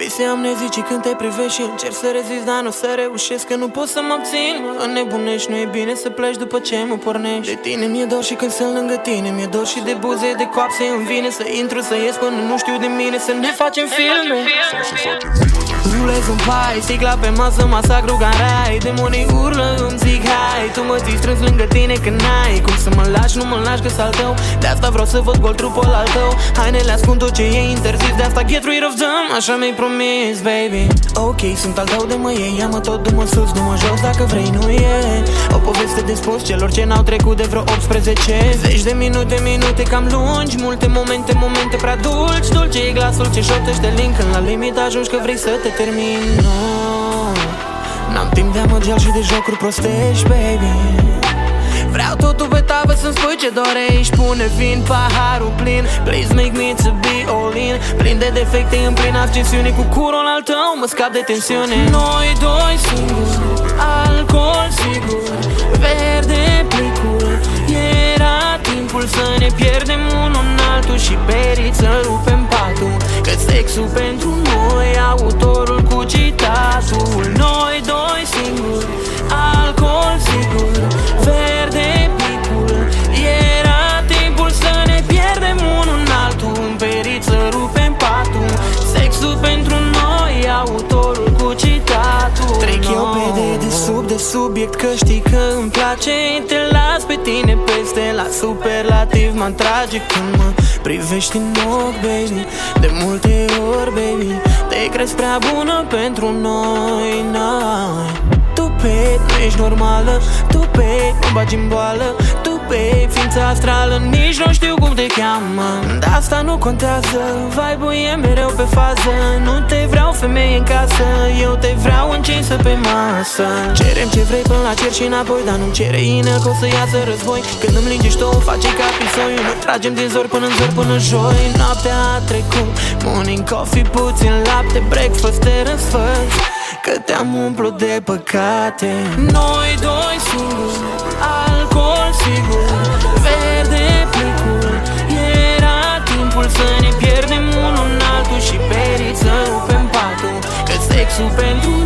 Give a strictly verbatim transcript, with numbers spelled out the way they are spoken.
Viseam nezici când te privești și încerc să rezist, dar nu o să reușesc, că nu pot să mă abțin. Mă înnebunești, nu e bine să pleci după ce mă pornești. De tine mi-e dor și când sunt lângă tine, mi-e dor și de buze, de coapse. Îmi vine să intru, să ies până nu știu de mine, să ne facem filme. Rulez un pai, sticla pe masă, masacru ca în rai. Demonii urlă, îmi zic hai, tu mă ții strâns lângă tine când n-ai cum să mă lași, nu mă lași că s-al tău. De asta vreau să văd gol trupul al tău. Hainele ascund tot ce e interzis, de asta get rid of them, așa mi-ai promis, baby. Ok, sunt al tău de mă iei, ia-mă tot, du-mă sus, du-mă jos dacă vrei, nu e o poveste de spus celor ce n-au trecut de vreo optsprezece. Zeci de minute, minute cam lungi, multe momente, momente prea dulci. Dulce e glasul ce șoptește link, când la limit ajungi că vrei să te termini. No, n-am timp de amăgeal și de jocuri prostești, baby. Vreau totul pe tavă să-mi spui ce dorești. Pune vin, paharul plin, please make me to be all in. Plin de defecte, în plin ascensiune, cu curul al tău mă scap de tensiune. Noi doi singuri, alcool sigur, verde plicul. Era timpul să ne pierdem unul în altul și perit să rupem patul, că sexul pentru noi, autorul cu citatul. Noi doi singuri, alcool sigur, verde plicul. Era timpul să ne pierdem unul în altul, perit să rupem patul, sexul pentru noi, autorul cu citatul. Trec eu pe de, de sub, de subiect, că știi că îmi place. Te las pe tine peste la superlativ, mă atrage când mă privești în ochi, baby. De multe ori, baby, te crezi prea bună pentru noi, noi. Tu pe nu ești normală, tu pe nu bagi în boală, tu pe ființa astrală, nici nu știu cum te cheamă. Dar asta nu contează, vibe-ul e mereu pe fază. Nu te vreau femeie în casă, eu te vreau încinsă pe masă. Cerem ce vrei până la cer și înapoi, dar nu-mi cere inel că o să iasă război. Când îmi lingești tu, face ca pisoi. Ne tragem din zor până în zor până joi. Noaptea a trecut, morning coffee, puțin lapte, breakfast, te răsfăți, că te-am umplut de păcate. Noi doi singuri, alcool sigur, verde plicul. Era timpul să ne pierdem unul în altul și perit să rupem patul, că sexul pentru